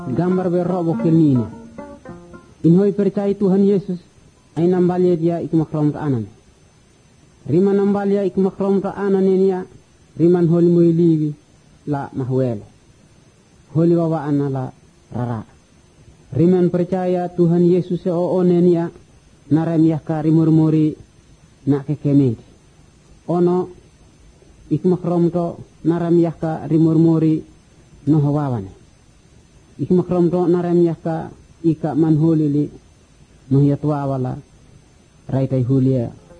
gambar be robo kelnina in hoy percaya Tuhan Yesus ay nambalya dia ik makrom ka anan riman nambalya ik makrom ka anan niya riman holi moy ligi la mahwele holi wawa anna la rara riman percaya Tuhan Yesus o onenia narem yaka rimurmuri na kekemedi ono ik makrom to naram yaka rimurmuri no hawawane ik makrom to naram yaka ika manhuli li no yatwa wala raitai hulia